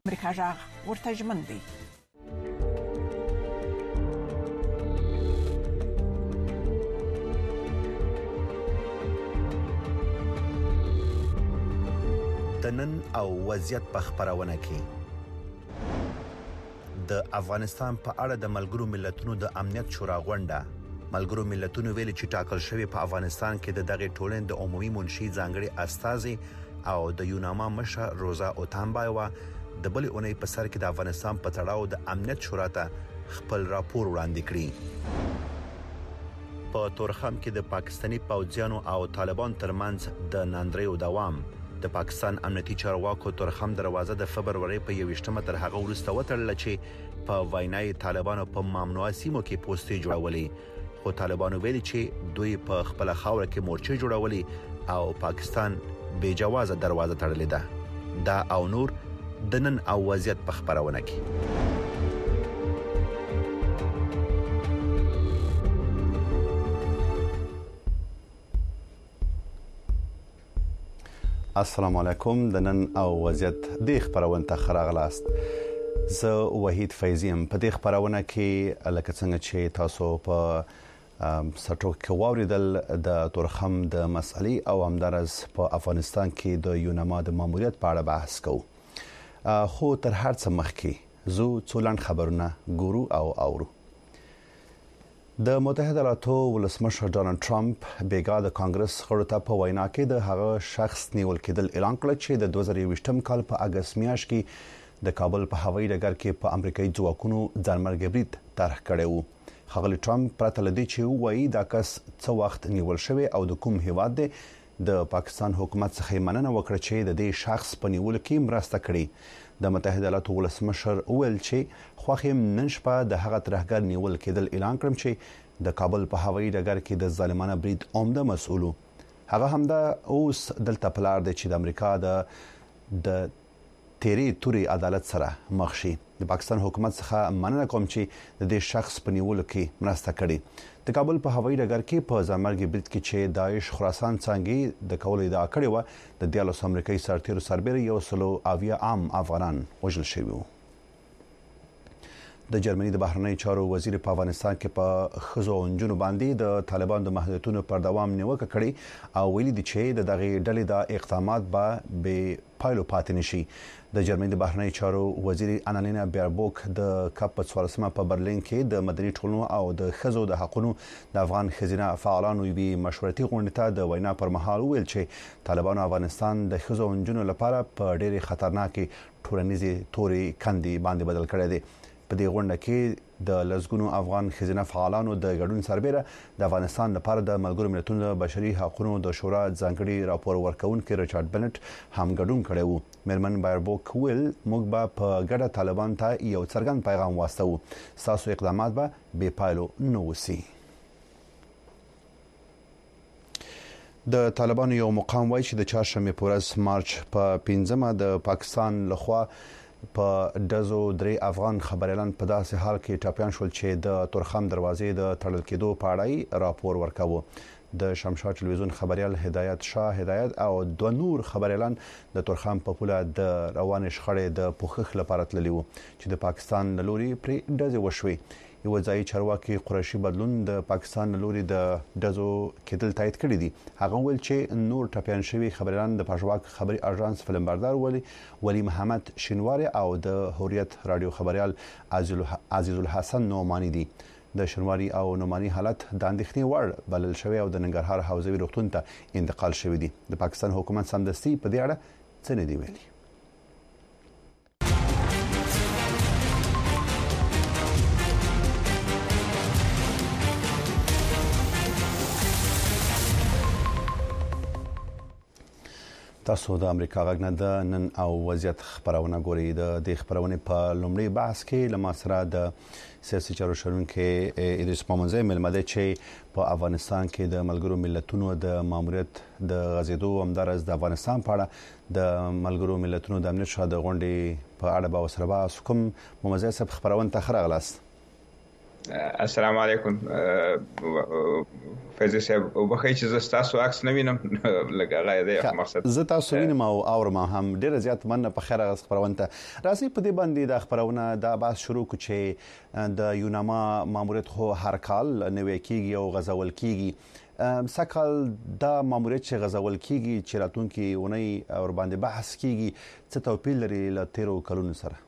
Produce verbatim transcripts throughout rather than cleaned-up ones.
امریکا جغ ورته ژمن دی. د نن او وضعیت په خبرونه کې د افغانستان په اړه د ملګرو ملتونو د امنیت شورا غونډه ملګرو ملتونو ویلي چې ټاکل شوی په افغانستان کې د دغه ټولنې د عمومي منشي ځانګړي استازي او د یوناما مشر روزا اوتانبایوا د بلې اونۍ په سر کې د افغانستان په تړاو د امنیت شورا ته خپل راپور وړاندې کړی. په تورخم کې د پاکستاني پوځیانو او طالبان ترمنځ د ناندریو دوام د پاکستان امنیتي چارواکو تورخم دروازه د فبرवरी په یوویشتمه تر هغه وروسته وتړل چې په وینای طالبانو په ممنوعه سیمو کې پوسټي جوړولې، خو طالبانو ویلي چې دوی په خپل خاور کې مورچې جوړولې او پاکستان بې جوازه دروازه تړلې ده. دا او نور د نن او وضعیت په خبرونه کې. السلام علیکم. د نن او وضعیت د خبرونه ته خراغلاست. زه وحید فیضیم. په دې خبرونه کې لکه څنګه چې تاسو په سټو کې واوریدل د تورخم د مسالې او همدارس په افغانستان کې د یوناما د ماموریت په اړه بحث کوو. خو تر هر څه مخکې زو څولن خبرونه ګورو او اورو. د متحده ایالاتو ولسمشر ډونالد ټرمپ بیګا د کانګرس غړو ته په وینا کې د هغه شخص نیول کېدل اعلان کړ چې د دوه زره یوویشتم کال په اگست میاشت کې د کابل په هوایي ډګر کې په امریکایي ځواکونو ځانمرګي برید طرح کړی و. ښاغلی ټرمپ پرته لدی چې وایي دا کس څو وخت نیول شوی او د کوم هیواد دی، د پاکستان حکومت څخه مننه وکړه چې د دې شخص په نیولو کې مرسته کړې. د متحده ایالاتو ولسمشر ویل چې خوښیم نن شپه د هغه ترهګر نیول کېدل اعلان کړم چې د کابل په هوایي ډګر کې د ظالمانه برید عمده مسؤل. هغه هم دا اوس دلته پلار دی چې د امریکا د د تیری توري عدالت سره مخ شي. د پاکستان حکومت څخه مننه کوم چې د دې شخص په نیولو کې مرسته کړې. د کابل په هوایي ډګر کې په ځانمرګي برید کې چې داعش خراسان څنګه د کول ادعا کړې و، د دیالوس امریکایي سرتیرو سربېره یو سلو اویا عام افغانان وژل شوي وو. د جرمني د بهرنی چارو وزیر په افغانستان کې په خزو او نجونو باندې د طالبانو د محدودیتونو پر دوام نیوکه کړې او ویلي دي چې د دغه ډلې د اقدامات به به پایلو پاتې نشي. د جرمني د بهرنی چارو وزیر انالینا بیربوک د کپ په څوارلسمه په برلین کې د مدني ټولنو او د خزو د حقوقو د افغان خزینه فعالانو یوې مشورتي غونډې ته د وینا پر مهال ویل چې طالبانو افغانستان د خزو او نجونو لپاره په ډېری خطرناکې ټولنیزې توري کندې باندې بدل کړی دی. په دې غونډه کې د لزګونو افغان خزینه فعالانو د ګډون سربېره د افغانستان لپاره د ملګرو ملتونو د بشري حقوقو د شورا ځانګړي راپور ورکونکي ریچارډ بنټ هم ګډون کړی وو. میرمن بایربوک ویل موږ به په ګډه طالبان ته یو څرګند پیغام واستو، تاسو اقدامات به بې پایلو نه وسی. د طالبانو یو مقام وایي چې د چهارشنبه په ورځ مارچ په پنځمه د پاکستان لخوا په دزو درې افغان خبريالان په داسې حال کې ټاپیان شول چې د تورخم دروازې د تړل کېدو په اړه راپور ورکاوه. د شمشاد ټلویزیون خبريال هدایت شاه هدایت او دوه نور خبريالان د تورخم په پوله د روان شخړې د پوښښ لپاره تللی وو چې د پاکستان لوري پرې دزې وشوي. یو ځای چارواکي قریشي بدلون د پاکستان لوري د دزو کېدل تایید کړی دي. هغه ویل چې نور ټاپیان شوی خبريالان د پښواک خبري اژانس فلمبردار ولی ولی محمد شینواری او د هوریت رادیو خبريال عزیز الحسن نومانی دي. د شینواری او نومانی حالت د اندېښنې وړ بلل شوی او د ننګرهار حوزوي روغتون ته انتقال شوی دي. د پاکستان حکومت سمدستي په دې اړه څه نه دی ویلي. تاسو د امریکا غږ نه د نن او وضعیت خبرونه ګورئ. د دې خبرونه په لومړي بحث کې لمر سره د سیاسي چارو شروونکي ادریس مامنځي ملمده چې په افغانستان کې د ملګرو ملتونو د ماموریت د غزیدو همدارس د افغانستان په اړه د ملګرو ملتونو د امنیت شاده غونډې په اړه به وسره با کوم مامنځي صاحب خبرونه ته خراغلاست. السلام علیکم فیض صاحب وبخښئ چې زه تاسو عکس نه وینم لکه غاړه مقصد زه تاسو وینم او اورم هم ډیر زیات مننه په خیر غس خبرونه راځي په دې باندې د خبرونه دا باس شروع کو چې د یوناما ماموریت خو هر کال نوې کیږي او غزول کیږي سکهال دا ماموریت چې غزول کیږي چې راتونکي ونی اور باندې بحث کیږي څه توپیر لري له تیرو کلونو سره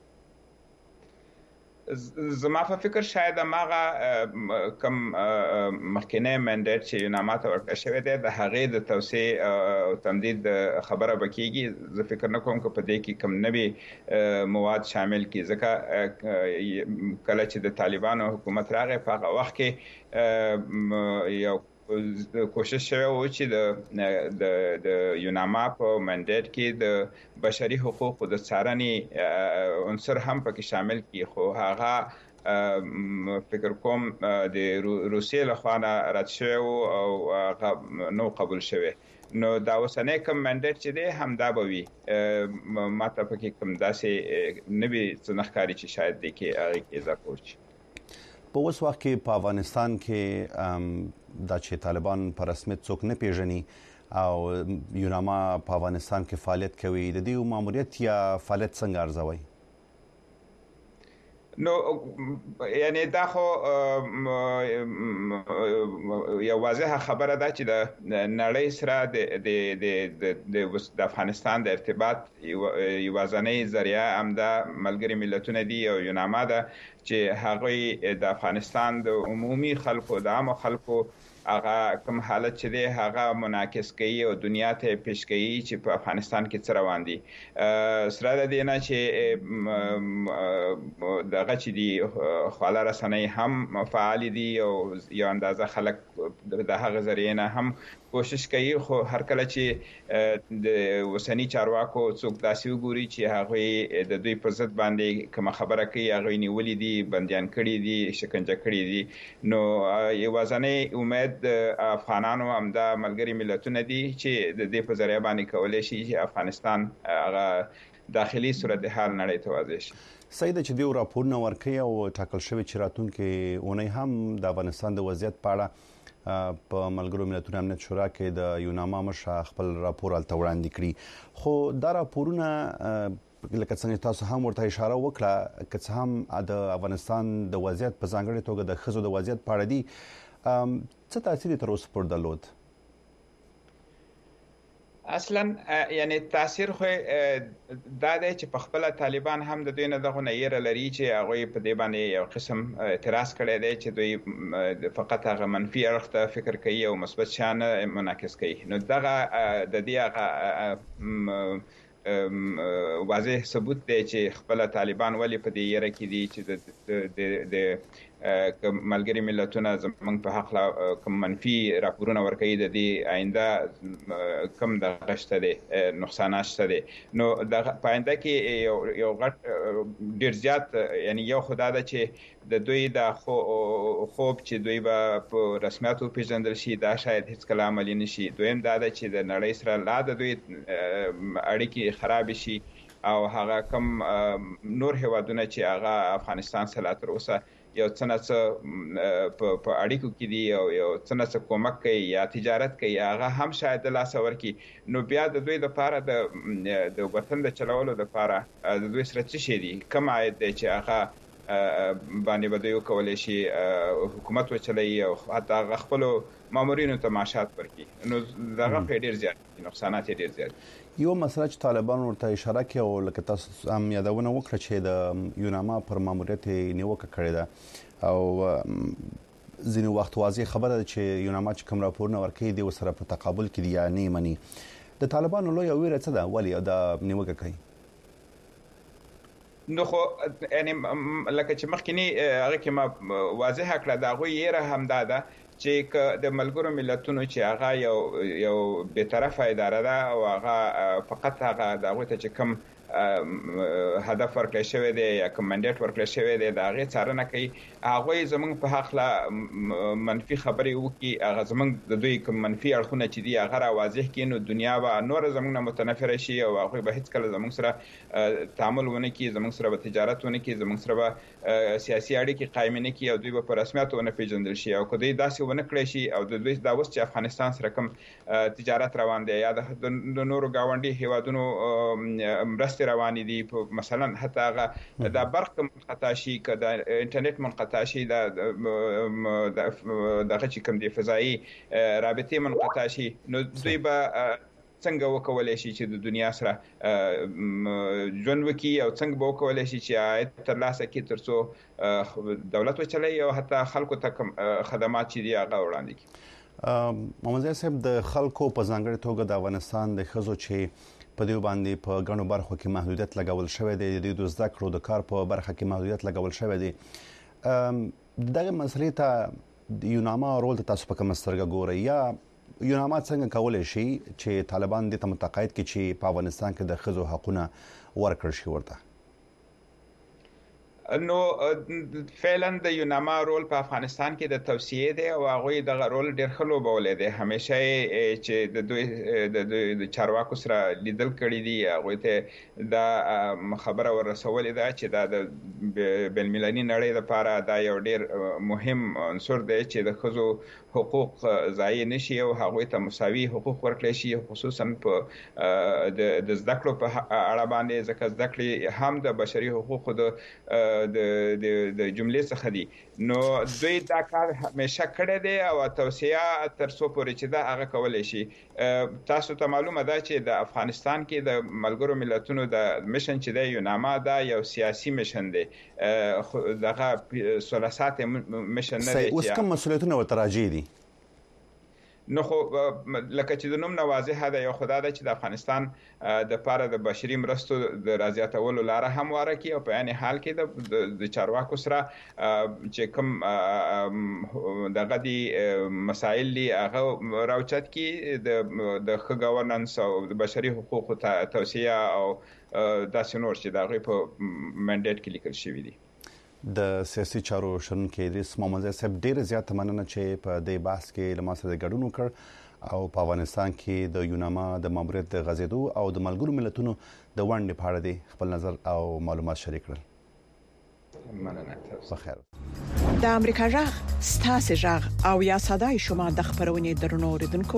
زما په فکر شاید ماغه کم مخکنه منډیټ چې یوناما ته ورکړل شوی دی د هغې د توسعه او تمدید خبره بکیږي زه فکر نه کوم چې په دې کې کم نوي مواد شامل کی ځکه کله چې د طالبانو حکومت راغی په هغه وخت کې یو کوشش شوی و چې د د د یوناما په منډیټ کې د بشري حقوقو د څارنې عنصر هم پکې شامل کی خو هغه فکر کوم د روسیې لخوا رد شوی او نو قبول شوی نو دا اوسنۍ کوم منډیټ چې دی هم دا به وي ماته پکې کوم داسې نوي څه نښکاري چې شاید دی کې هغه کې اضافه وشي په اوس وخت کې په افغانستان کې دا چې طالبان په رسمیت څوک نه پیژني او یوناما په افغانستان کې فعالیت کوي د دې ماموریت یا فعالیت څنګه ارزوي نو یعنی دا خو یو واضحه خبره ده چې د نړۍ سره د د د افغانستان د ارتباط یو ځانې ذریعہ امدا ملګری ملتونه دي او یوناما ده چې هغه د افغانستان د عمومي خلکو د عام خلکو هغه کوم حالت چې دی هغه منعکس کوي او دنیا ته پیش کوي چې په افغانستان کې څه روان دي سره د دې نه چې دغه چې دی خواله رسنۍ هم فعال دي او یو اندازه خلک د هغه ذریعہ نه هم کوشش کوي خو هر کله چې د وسنی چارواکو څوک داسې وګوري چې هغه د دوی په ضد باندې کوم خبره کوي هغه نیولې دي بنديان کړي دي شکنجه کړي دي نو یوازنۍ امید د افغانانو هم د ملګری ملتونه دي چې د دې په ذریعہ باندې کولای شي چې افغانستان هغه داخلي صورتحال نړۍ ته واضح شي سید چې دیو راپورونه ورکړي او ټاکل شوی چې راتونکي اونۍ هم د افغانستان د وضعیت په اړه په ملګرو ملتونو امنیت شورا کې د یوناما مشر خپل راپور الته وړاندې کړی خو دا راپورونه لکه څنګه تاسو هم ورته اشاره وکړه که څه هم د افغانستان د وضعیت په ځانګړي توګه د خزو د وضعیت په اړه دي څه تاثیر تر اوسه پر درلود اصلا یعنی تاثیر خو دا دی چې په خپل طالبان هم د دوی نه دغه نه لري چې هغه په دې باندې یو قسم اعتراض کړی دی چې دوی فقط هغه منفي اړخ ته فکر کوي او مثبت شان منعکس کوي نو دغه د دې هغه واضح ثبوت دی چې خپل طالبان ولی په دې یره کې دي چې د د ملګری ملتونه زمونږ په حق کوم منفي راپورونه ورکوي د دې آینده کوم د غشته دي نقصانات شته دي نو د پاینده کې یو غټ ډیر زیات یعنی یو خدای د چې د دوی د خوب چې دوی به په رسمیاتو پیژندل شي دا شاید هیڅ کله عملی نشي دویم دا چې د نړۍ سره لا د دوی اړیکې خراب شي او هغه کم نور هوادونه چې هغه افغانستان سره تر اوسه یو څنګه په اړیکو کې دي او یو څنګه کومک کوي یا تجارت کوي هغه هم شاید لاس ورکی نو بیا د دوی لپاره د د وطن د چلولو لپاره د دوی سره څه شي دي کوم عاید دی چې هغه باندې به دوی کولای شي حکومت وچلي او حتی خپل مامورینو ته معاشات ورکړي نو دغه ډیر زیات نقصانات ډیر زیات یو مسله چې طالبان ورته اشاره کوي او لکه تاسو هم یادونه وکړه چې د یوناما پر ماموریت نیوکه کړې ده او ځینې وخت واضح خبره ده چې یوناما چې کوم راپورونه ورکړي دي وسره په تقابل کې دي یا نه مني د طالبانو لوی ویره څه ده ولی دا نیوکه کوي نو خو یعنی لکه چې مخکینی هغه کې ما واضح کړه دا غوي یې هم دا ده چې د ملګرو ملتونو چې هغه یو یو به طرفه اداره ده او هغه فقط هغه دغه ته چې کوم هدف ورکړی شوی دی یا کوم منډیټ ورکړی شوی دی دا غي څارنه کوي هغه زمونږ په حق لا منفي خبرې وکي هغه زمونږ د دوی کوم منفي اړخونه چې دی هغه را واضح کړي نو دنیا به نور زمونږ نه متنفر شي او هغه به هیڅ کله زمونږ سره تعامل ونه کوي زمونږ سره به تجارت ونه کوي زمونږ سره به سیاسي اړیکې قائم نه کوي او دوی به په رسمیت ونه پیژندل شي او کله داسې ونه کړی شي او د دوی دا اوس چې افغانستان سره کوم تجارت روان دی یا د نورو گاونډي هیوادونو مرستې روانې دي مثلا حتی هغه د برق منقطع شي که د انټرنیټ منقطع شي د دغه چې کوم دی فضایي رابطې منقطع شي نو دوی به څنګه وکولای شي چې د دنیا سره ژوند وکړي او څنګه به وکولای شي چې عاید ترلاسه کړي ترڅو دولت وچلوي او حتی خلکو ته خدمات چې دي هغه وړاندې کړي. محمد صاحب د خلکو په ځانګړي توګه د افغانستان د ښځو چې په دې باندې په غنو برخو کې محدودیت لګول شوی دی د زده کړو د کار په برخه کې محدودیت لګول شوی دی دغه مسلې ته یوناما رول د تاسو په کوم سترګه ګوري یا یوناما څنګه کولای شي چې طالبان د متقاعد کې چې په افغانستان کې د ښځو حقوقونه ورکړ شي ورته نو فعلا د یوناما رول په افغانستان کې د توسعه دی او هغه د رول ډیر خلو بولې دی همیشه چې د دوی د چارواکو سره لیدل کړي دي هغه ته دا خبره ورسول ده چې دا د بین المللي نړۍ لپاره دا یو ډیر مهم عنصر دی چې د خزو حقوق ضایع نشي او هغه ته مساوي حقوق ورکړي شي خصوصا په د زده کړو په اړه باندې ځکه زده کړې هم د بشري حقوقو د د د د جملې څخه دي نو دوی دا کار همیشه کړی دی او توسعه تر څو پورې چې دا هغه کولای شي تاسو ته معلومه ده چې د افغانستان کې د ملګرو ملتونو د میشن چې دی یوناما دا یو سیاسي میشن دی دغه سلاسات میشن نه دی اوس کوم مسولیتونه ورته راځي دي نو خو لکه چې د نوم نوازه ده یو خدای ده چې د افغانستان د پاره د بشري مرستو د راځياتولو لار هم ورکي او په یعنی حال کې د چارواکو سره چې کوم دغه دي مسائل دي هغه راوچت کی د د ښه ګورننس او د بشري حقوقو توسعه او داسې نور چې دغه په منډیټ کې لیکل شوی دي د سیاسي چارو شرونکو ادریس محمد صاحب ډیر زیات مننه چې په دې بحث کې له ما سره ګډون وکړ او په افغانستان کې د یوناما د ماموریت د غزیدو او د ملګرو ملتونو د ونډې په اړه دی خپل نظر او معلومات شریک کړل. مننه تاسو بخیر. د امریکا جغ ستاسو جغ او یا صداي شما د خبرونې درنو اوریدونکو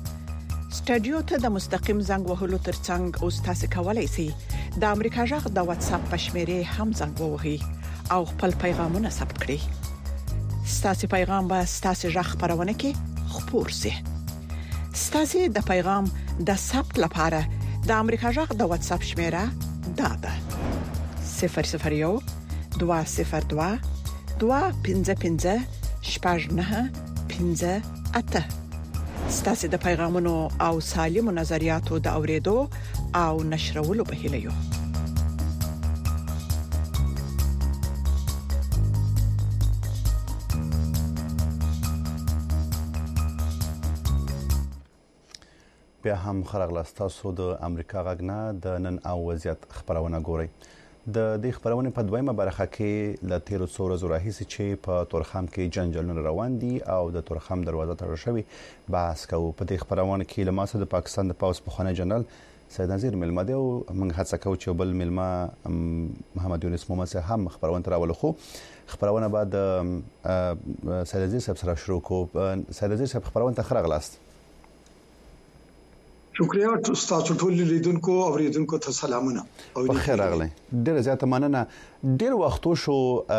سټډیو ته د مستقیم زنګ وهلو ترڅنګ او تاسو کولای شئ د امریکا جغ د واتس اپ پښمره هم زنګ ووهئ او خپل پیغامونه ثبت کړئ. ستاسو پیغام به ستاسو ژغ خبرونه کې خپور شي. ستاسو د پیغام د ثبت لپاره د امریکا جغ د واتس اپ شمیره دا ده صفر صفر یو دوه صفر دوه دوه پنځه پنځه شپږ نه پنځه اته. ستاسو د پیغامونو او سالمو نظریاتو د اوریدو او نشرولو په هیله یو. بیا هم خرغلاست تاسو د امریکا غږ نه د نن او وضعیت خبرونه ګورئ. د دې خبرونه په دویمه برخه کې ل تیر څو ورځې راهیسې چې په تورخم کې جنجالونه روان دي او د تورخم دروازه تړل شوې بحث کوو. په دې خبرونه کې له ماسه د پاکستان د پاوس پخوانی جنرال سید نذیر ملما دی او موږ هڅه کوو چې بل ملما محمد یونس محمد صاحب هم خبرونه راول خو خبرونه بعد سید نذیر صاحب سره شروع کو. سید نذیر صاحب خبرونه ته خرغلاست. شکریہ تاسو ټول لیدونکو او اوریدونکو ته سلامونه او بخیر راغلی. ډیر زیاته مننه. ډیر وختو شو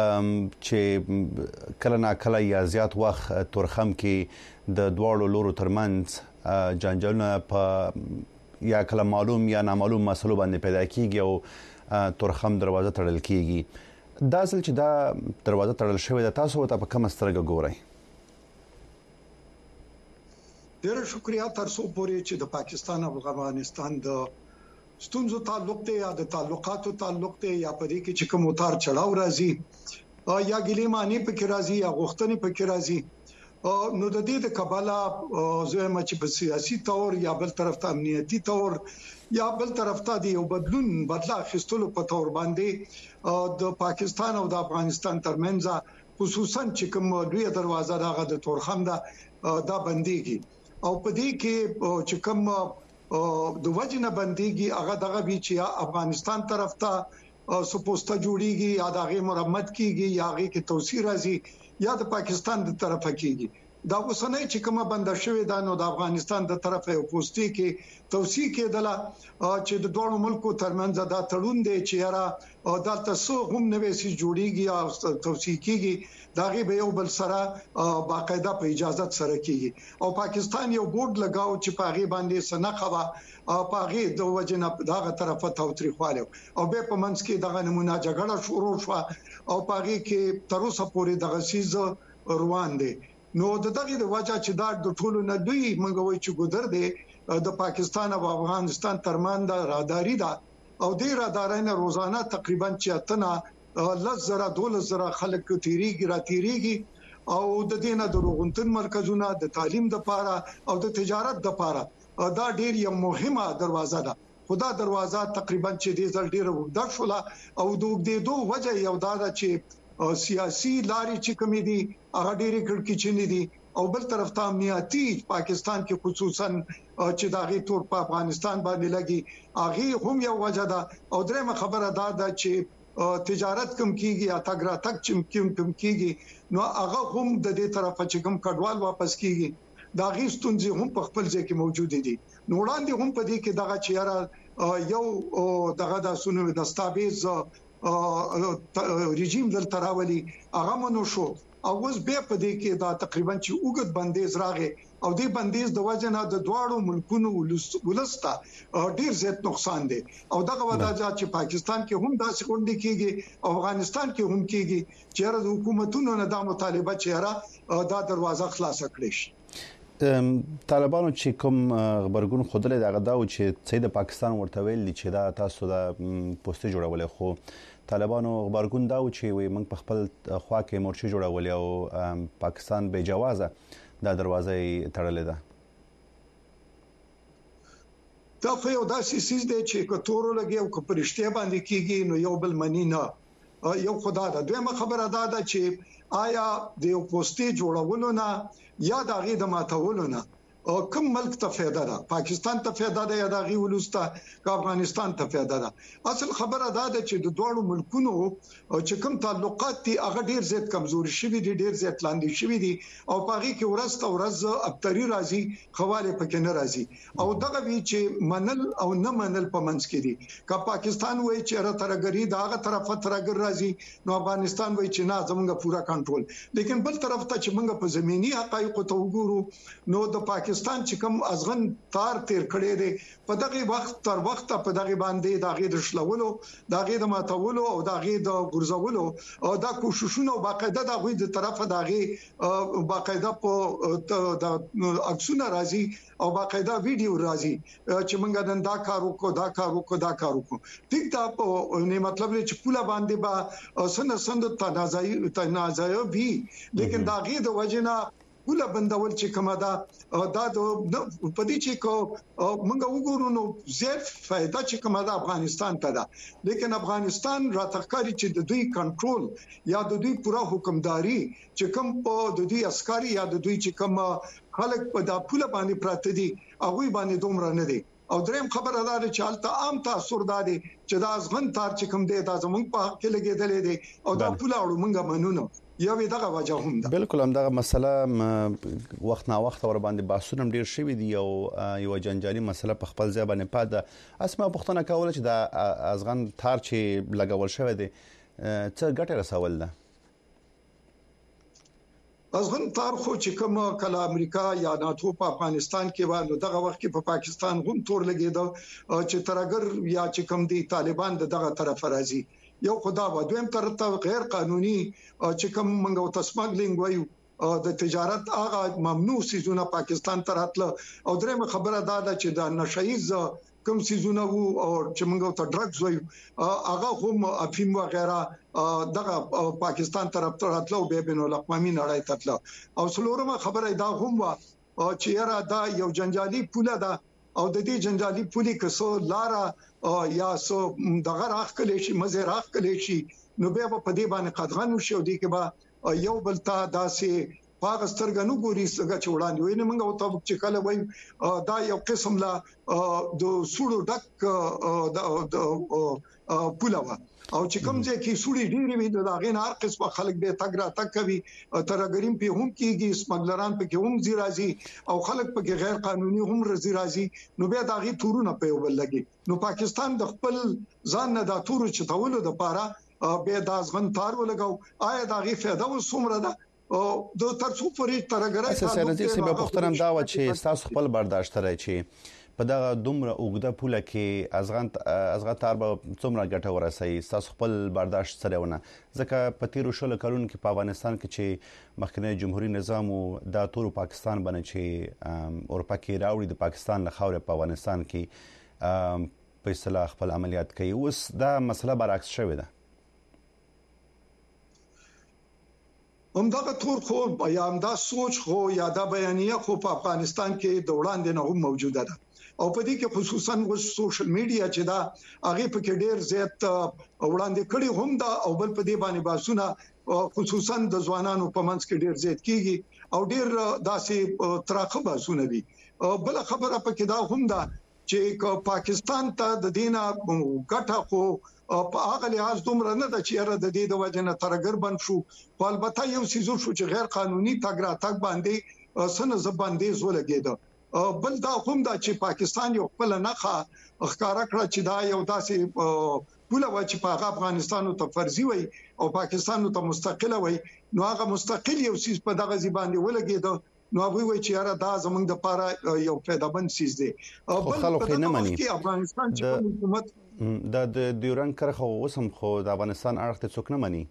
چې کله نا کله یا زیات وخت تورخم کې د دواړو لورو ترمنځ جنجالونه په یا کله معلوم یا نامعلوم مسلو باندې پیدا کیږي او تورخم دروازه تړل کیږي. دا ځل چې دا دروازه تړل شوې ده تاسو ته په کوم سترګه ګورئ؟ ډیر شکریہ تاسو پورې چې د پاکستان او افغانستان د ستونزو تعلق ته یا د تعلقاتو تعلق ته یا پرې کې چې کوم وتار چړاو راځي یا ګلیمانی په کې راځي یا غوښتنې په کې راځي نو د دې د کباله زموږ چې په سیاسي تور یا بل طرف ته امنیتي تور یا بل طرف ته دی یو بدلون بدلا خستلو په تور باندې د پاکستان او د افغانستان ترمنځ خصوصا چې کوم لوی دروازه دغه د تورخم دا دا بنديږي او په دې کې چې کوم د وجنه بنديږي هغه دغه بي چې افغانستان طرف ته سپوسته جوړیږي یا دغه مرمت کیږي یا هغه کې توسيع راځي یا د پاکستان د طرفه کیږي دا وسنۍ چې کومه بند شوې ده نو د افغانستان د طرفه یو پوسټي کې توسيع کېدله چې د دوه ملکو ترمنځ دا تړون دی چې را د تاسو هم نوې سي جوړیږي او توسيع کیږي دا غي به یو بل سره باقاعده په اجازه سره کیږي او پاکستان یو بورډ لگاو چې پاغي باندې سنخوا او پاغي د وجنه دغه طرفه توتریخواله او به په منځ کې دغه نمونه جګړه شروع شو او پاغي کې تر اوسه پورې دغه سیز روان دي نو د دغه د وجه چې دا د ټولو نه دوی منګوي چې ګذر دي د پاکستان او افغانستان ترمنځ راداري ده او د رادارینه روزانه تقریبا چې اتنه لزره دولزره خلک تیریږي را تیریږي او د دینه د روغتون مرکزونه د تعلیم د پاره او د تجارت د پاره دا ډیر یو مهمه دروازه ده خدا دروازه تقریبا چې د ځل ډیر وګړه شوله او د دې دوه وجه یو دا چې سیاسي لاري چې کومې دي هغه ډېری کړکېچنې دي او بل طرف ته امنیتي پاکستان کې خصوصا چې دا غي تور په افغانستان باندې لګي هغه هم یو وجه ده او درېمه خبره ده چې تجارت کم کیږي یا تګرا تک چې کم کیږي نو هغه هم د دې طرفه چې کوم کډوال واپس کیږي دا غي ستونزې هم په خپل ځای کې موجود دي نو وړاندې هم په دې کې دغه چیرې یو دغه د سونو دستاویز رژیم دل تراولي هغه منو شو او اوس به په دې کې دا تقریبا چې اوګد بندیز راغی او دې بندیز د وجنه د دواړو ملکونو ولستا ډیر زیات نقصان دی او دغه وجه چې پاکستان کې هم داسې غونډې کیږي افغانستان کې هم کیږي چې د حکومتونو نه د مطالبه چیرې دا دروازه خلاص کړي شي طالبانو چې کوم خبرګون خودله دغه دا و چې سید پاکستان ورته ویل چې دا تاسو د پوسټ جوړول خو طالبانو خبرګون دا و چې وي موږ په خپل خوا کې مورچه جوړول او پاکستان به جوازه دا دروازه تړلې ده دا خو یو داسې سیس دی چې کتورو لګي او کپرشته باندې کیږي نو یو بل منی نه یو خدا دا دویمه خبره دا ده چې آیا د یو پوسټ جوړولو نه یا د غي د ماتولو نه کوم ملک ته فایده ده پاکستان ته فایده ده یا د غي ولسته کا افغانستان ته فایده ده اصل خبره ده چې د دوه ملکونو چې کوم تعلقات دي هغه ډیر زیات کمزوري شوي دي ډیر زیات لاندې شوي دي او پاغي کې ورسته ورځ ابتری راځي خواله پکې نه راځي او دغه وی چې منل او نه منل په منځ کې دي کا پاکستان وایي چې را ترګری داغه طرفه ترګر راځي نو افغانستان وایي چې نه زمونږ پورا کنټرول لیکن بل طرف ته چې موږ په زميني حقایق ته وګورو نو د پاکستان چې کوم ازغن تار تیر کړي دي په دغه وخت تر وخت په دغه باندې دغه د شلولو دغه د ماتولو او دغه د ګرځولو او دا کوششونه باقاعده دغه د طرفه دغه باقاعده په د اکسونه راځي او باقاعده ویډیو راځي چې موږ نن دا کار وکړو دا کار وکړو دا کار وکړو ټیک دا په نه مطلب چې پوله باندې با سن سند تنازعي تنازعي وي لیکن دغه د وجنه ولا بندول چې کومه دا دا د پدې چې کو موږ وګورو نو زیات فائدہ چې کومه دا افغانستان ته ده لیکن افغانستان راتخکاری چې د دوی کنټرول یا د دوی پورا حکمداري چې کوم په د دوی عسکري یا د دوی چې کوم خلک په د پوله باندې پراته دي هغه باندې دومره نه دي او دریم خبره ده چې حالت عام تاثیر ده چې دا ځغن تار چې کوم دی دا زمونږ په حق کې لګیدلې دي او دا پوله اړو موږ منونو یا وی دغه وجه هم ده بالکل هم دغه مسله وخت نا وخت ور باندې بحثونه ډیر شوي دي او یو جنجالي مسله په خپل ځای باندې پاده اسمه پښتنه کوله چې د ازغن تار چې لګول شوی دی څه ګټه رسول ده ازغن تار خو چې کوم کله امریکا یا ناتو په افغانستان کې و نو دغه وخت کې په پاکستان هم تور لګیدو چې ترګر یا چې کوم دي طالبان دغه طرف راځي یو خدا و دویم طرف ته غیر قانوني چې کوم منګو تسمګلینګ وایو د تجارت هغه ممنوع سيزونه پاکستان ته راتله او درېمه خبره دا ده چې د نشایز کوم سيزونه وو او چې موږ ته ډرګز وایو هغه هم افیم وغیرہ دغه پاکستان طرف ته راتلو به بین الاقوامي نړۍ ته تلو او څلورمه خبره دا هم وا چې یاره دا یو جنجالي پوله ده او د دې جنجالي پولي کسو لارا یا سو دغه راخ کلی شي مزه راخ کلی شي نو به په دې باندې قدغن وشي او دې کې به یو بلتا داسې پاک سترګنو ګوري څنګه چې وړاندې ویني موږ او تاسو چې کله وای دا یو قسم لا د سوړو ډک د پولاوا او چې کوم ځای کې سوړي ډېری وي د هغه نه هر قسمه خلک به تګ را تک کوي ترګریم په هم کېږي سمګلران په کې هم زیرازي او خلک په کې غیر قانوني هم رزي راځي نو به داغي تورونه په یو بل لګي نو پاکستان د خپل ځان نه د تورو چتولو د پاره به د ازغن تار ولګاو آیا داغي فایده وسومره ده او د ترڅو پرې ترګرای اساسي رضی سبب پخترم دا و چې تاسو خپل برداشت لرئ چې په دا دومره اوګده پوله کې ازغن ازغه تار به څومره ګټه ورسي تاسو خپل برداشت سره ونه ځکه په تیرو شل کلونو کې په افغانستان کې چې مخکنی جمهوریت نظام او د تور پاکستان باندې چې اروپا کې راوړي د پاکستان له خاورې په افغانستان کې په اصطلاح خپل عملیات کوي اوس دا مسله برعکس شوې ده هم دا تور خو یا هم دا سوچ خو یا دا بیانیه خو په افغانستان کې د وړاندې نه هم موجوده ده او په دې کې خصوصا د سوشل میډیا چې دا هغه په کې ډېر زیات وړاندې کړي هم دا او بل په دې باندې باسونه خصوصا د ځوانانو په منځ کې ډېر زیات کیږي او ډېر داسې تراخه باسونه دي بل خبره په کې دا هم دا چې پاکستان ته د دینه ګټه خو په هغه لحاظ دومره نه د چیرې د دې د وجنه ترګر بند شو په البته یو سيزو شو چې غیر قانوني تګ را تګ باندې سن زباندې زول کېده بل دا هم دا چې پاکستان یو خپل نخا ښکارا کړ چې دا یو داسې پوله و چې په افغانستان ته فرضي وي او پاکستان ته مستقله وي نو هغه مستقل یو سیس په دغه ځباندې ولګېده نو هغه وی چې یاره دا زمونږ د پاره یو فایدهمند سیس دی بل خلک نه مني چې افغانستان چې حکومت د ډیورنډ کرخه وسم خو د افغانستان اړخ ته څوک نه مني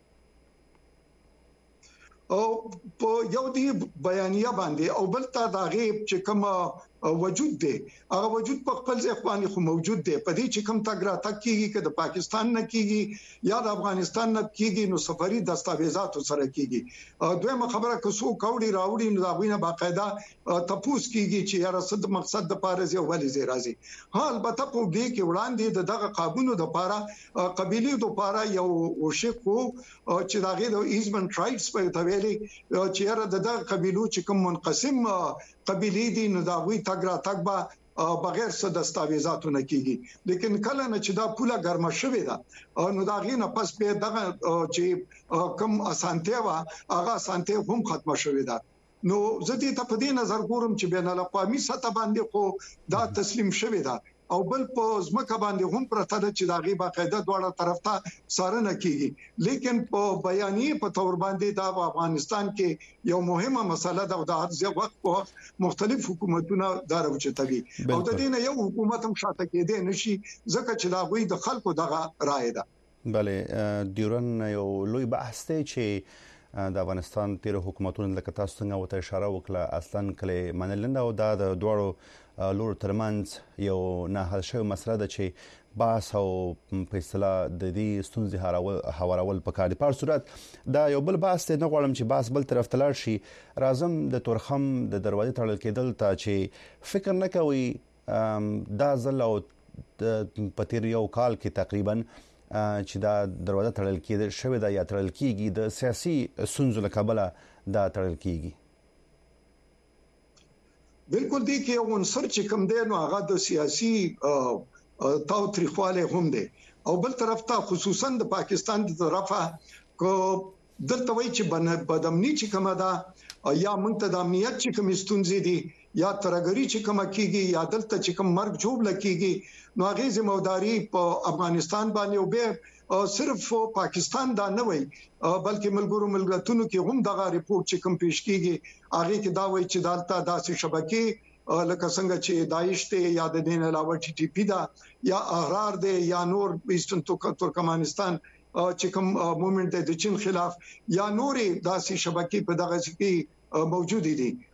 او په یو دی بیانیه باندې او بل تا داغه چې کوم وجود دی هغه وجود په خپل ځای باندې خو موجود دی په دې چې کوم تاګرا تک کیږي چې د پاکستان نه کیږي یا د افغانستان نه کیږي نو سفري دستاویزات سره کیږي دویمه خبره که څو کوړی راوړي نو دا غوینه باقاعده تپوس کیږي چې یاره صد مقصد د پاره زی ولې زی راځي ها البته په دې کې وړاندې د دغه قابونو د پاره قبيله د پاره یو وشکو چې دغه د ایزمن ټرایبز په توګه چې یاره د دغه قبيلو چې کوم منقسم قبيله دي نو دا وی تګ را تګ با بغیر څه دستاویزاتو نه کیږي لیکن کله نه چې دا پوله ګرمه شوې ده نو دا غینه پس به دغه چې کم اسانتیا وا هغه اسانتیا هم ختمه شوې ده نو زه دې ته په دې نظر ګورم چې بین الاقوامي سطح باندې خو دا تسلیم شوې ده او بل په ځمکه باندې هم پرته ده چې دا غي باقاعده دواړه طرف ته سارنه کیږي لیکن په بیانیه په تور باندې دا افغانستان کې یو مهمه مسله ده او د هر وخت په مختلف حکومتونو دا راوچتوي او د دې نه یو حکومت هم شاته کېده نشي ځکه چې دا غوي د خلکو دغه رائے ده بله ډیورن یو لوی بحث دی چې د افغانستان تیر حکومتونو لکه تاسو څنګه وته اشاره وکړه اصلا کله منلند او دا د دوړو لور ترمنځ یو نه حل شوی مسله ده چې باس او په اصطلاح د دې ستونزې هراول هوارول پکار دي په صورت دا یو بل باس ته نه غواړم چې باس بل طرف تلل شي راځم د تورخم د دروازې تړل کېدل ته چې فکر نه کوي دا ځل او په تیر یو کال کې تقریبا چې دا دروازه تړل کېده شوې ده یا تړل کېږي د سیاسي ستونزو له کبله دا تړل کېږي بالکل دی کې یو عنصر چې کوم دی نو هغه د سیاسي تاو تاریخواله هم دی او بل طرف ته خصوصا د پاکستان د طرفه کو دلته وای چې بدامنی چې کومه ده یا موږ ته د امنیت چې کوم ستونزې دي یا ترګری چې کوم کیږي یا دلته چې کوم مرګ جوړ لکېږي نو هغه ځمواري په افغانستان باندې او به صرف پاکستان دا نه وای بلکې ملګرو ملګرتونو کې هم دغه ریپورت چې کوم پیش کیږي هغه کې دا وایي چې دالته داسې شبکې لکه څنګه چې داعش ته یا د دین علاوه ټي ټي پی دا یا احرار دی یا نور ایسترن ترکمنستان چې کوم موومېنټ د چین خلاف یا نورې داسې شبکې په دغه کې موجود دي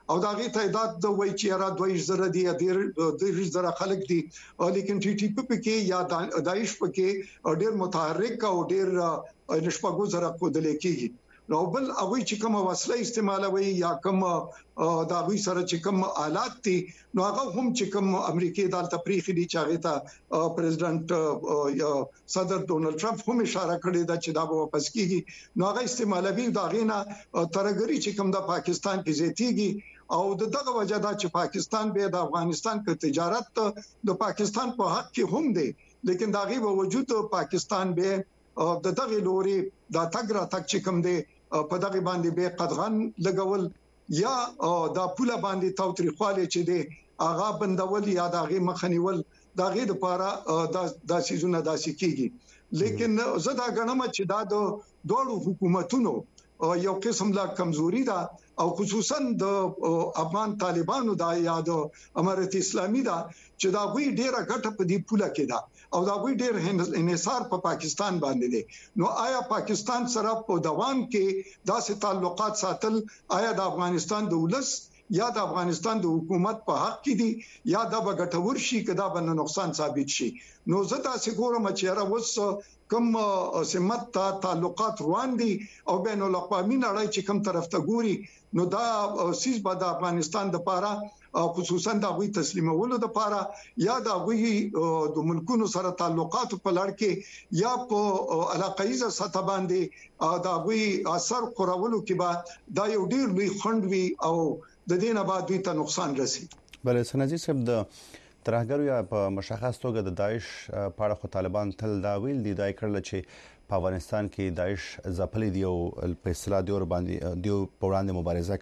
او دا غي تعداد د وای چې را دوه زره دی ډیر ډیر زره خلک دي لیکن ټي ټي پی کې یا داعش پکې ډیر متحرک او ډیر نشپګو زره کودل کېږي نو بل هغه چې کوم وسله استعمالوي یا کوم دا وی سره چې کوم آلات دي نو هغه هم چې کوم امریکای د تفریخ دي چې هغه ته پریزیدنت یا صدر ډونالد ټرمپ هم اشاره کړې ده چې دا به واپس کیږي نو هغه استعمالوي دا غینا ترګری چې کوم د پاکستان کې زیاتیږي او دغه وجه دا چې پاکستان به د افغانستان په تجارت د پاکستان په حق کې هم دی لیکن دا غي وجود پاکستان به د دغه لوري دا تګ را تک چې کوم دی په دغه باندې به قدغن لګول یا دا پوله باندې توتریخواله چې دی اغا بندول یا دغه مخنیول دغه د لپاره د سيزونه داسې کیږي لیکن زدا غنم چې دا د دوړو حکومتونو یو قسم لا کمزوري ده او خصوصا د افغان طالبانو دا یا د امارت اسلامي دا چې دا وی ډیره ګټه په دې پوله کې ده او دا وی ډیر انحصار په پاکستان باندې دي نو آیا پاکستان سره په دوام کې داسې تعلقات ساتل آیا د افغانستان د ولس یا د افغانستان د حکومت په حق کې دي یا د بغټور شي کدا باندې نقصان ثابت شي نو زه تاسو ګورم چې را وس کوم سمت ته تعلقات روان دي او بین الاقوامي نړۍ چې کوم طرف ته ګوري نو دا سیس به د افغانستان د لپاره خصوصا د غوي تسلیمولو د لپاره یا د غوي د ملکونو سره تعلقات په لړ کې یا په علاقایزه سطح باندې د غوي اثر قرولو کې به دا یو ډیر لوی خندوي او د دینه بعد دوی ته نقصان رسي بل سنجي صاحب د ترهګرو یا په مشخص توګه د داعش په اړه خو طالبان تل دا ویل دي دا کړل چې په افغانستان کې داعش ځپلې دی او په اصطلاح دی ور باندې دی په وړاندې مبارزه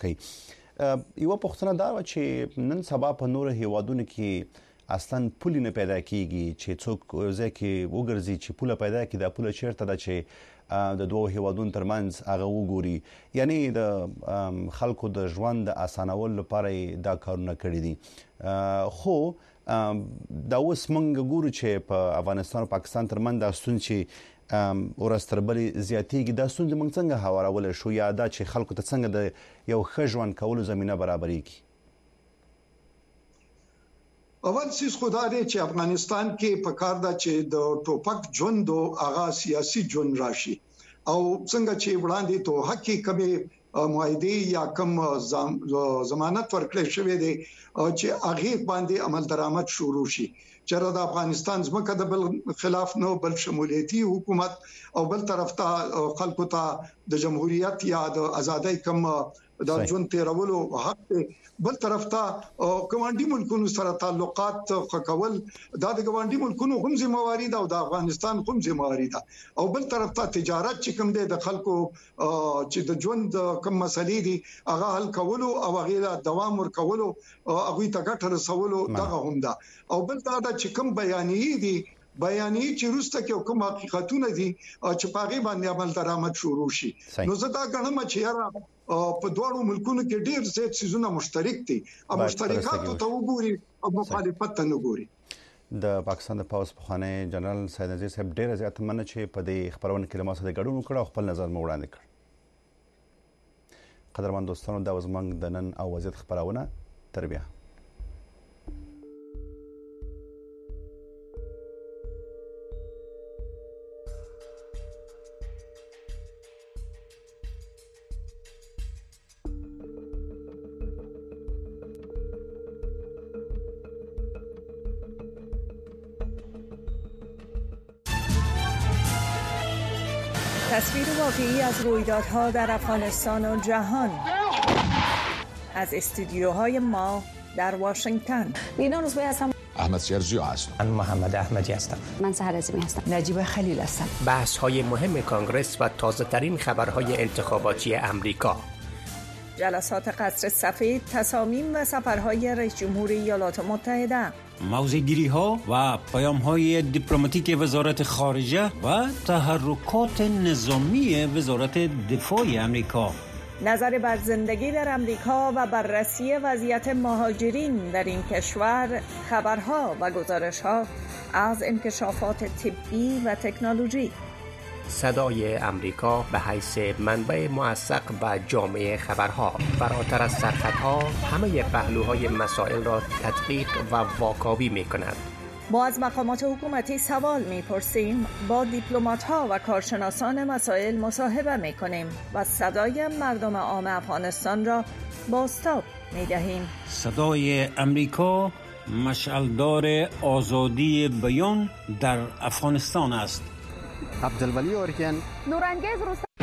کوي یو پښتنه دا و چې نن سبا په نور هیوادونو کې اصلا پولی نه پیدا کیږي چې څوک ځکه وګرځي چې پوله پیدا کړي د پوله چیرته ده چې د دوه هیوادونو ترمنځ هغه وګوري یعنی د خلکو د ژوند د اسانول لپاره دا کارونه کړی دي خو دا اوس موږ ګورو چې په افغانستان او پاکستان ترمنځ د ستون چې ورستربلې زیاتېږي د ستون موږ څنګه هوارول شو یا دا چې خلکو ته څنګه د یو خژوان کولو زمينه برابرېږي اول سیس خدای دې چې افغانستان کې په کار دا چې د ټوپک ژوند او هغه سیاسي ژوند راشي او څنګه چې وړاندې ته حقي کبه معاهده یا کوم ضمانت ورکړل شوې دي چې هغه باندې عمل درآمد شروع شي چې د افغانستان ځمکه د بل خلاف نو بل شمولیتي حکومت او بل طرف ته خلکو ته د جمهوریت یا د ازادۍ کوم د جون تیرولو حق بل طرف ته کومانډي ملکونو سره تعلقات خکول دا د کومانډي ملکونو هم ذمہواری ده او د افغانستان هم ذمہواری ده او بل طرف ته تجارت چې کوم دی د خلکو چې د ژوند کوم مسلې دي هغه حل کولو او هغه دوام ور کولو هغه ته ګټه رسولو دغه هم ده او بل دا چې کوم بیانیې دي بیانې چې روسته کې کوم حقیقتونه دي چې پاغي باندې عمل درآمد شروع شي نو زه دا غنم چې یاره په دوړو ملکونو کې ډیر زیات سيزونه مشترک دي او مشترکات ته وګوري او مخالفت ته نه ګوري د پاکستان د پاوس پخوانی جنرال سید نذیر صاحب ډیر زیات مننه چې په دې خبرونه کې لمسه د ګډون وکړ او خپل نظر مو وړاندې کړ قدرمن دوستانو دا وزمنګ د نن او وضعیت خبرونه تربیه تصویر واقعی از رویدادها در افغانستان و جهان از استودیوهای ما در واشنگتن. لینا روزبه هستم. احمد شیرجی هستم. من محمد احمدی هستم. من سحر عظیمی هستم. نجیب خلیل هستم. بحث های مهم کانگرس و تازه ترین خبرهای انتخاباتی امریکا. جلسات قصر سفید، تصامیم و سفرهای رئیس جمهور ایالات متحده. موضع‌گیری ها و پیام های دیپلماتیک وزارت خارجه و تحرکات نظامی وزارت دفاع امریکا. نظر بر زندگی در امریکا و بررسی وضعیت مهاجرین در این کشور، خبرها و گزارش‌ها از انکشافات طبی و تکنولوژی. صدای امریکا به حیث منبع موثق و جامع خبرها فراتر از سرخطها همه پهلوهای مسائل را تدقیق و واکاوی می کند. ما از مقامات حکومتی سوال می‌پرسیم، با دیپلمات‌ها و کارشناسان مسائل مصاحبه می‌کنیم و صدای مردم عام افغانستان را بازتاب می‌دهیم. صدای امریکا مشعلدار آزادی بیان در افغانستان است. عبدالولی اورکن، نورانگیز روز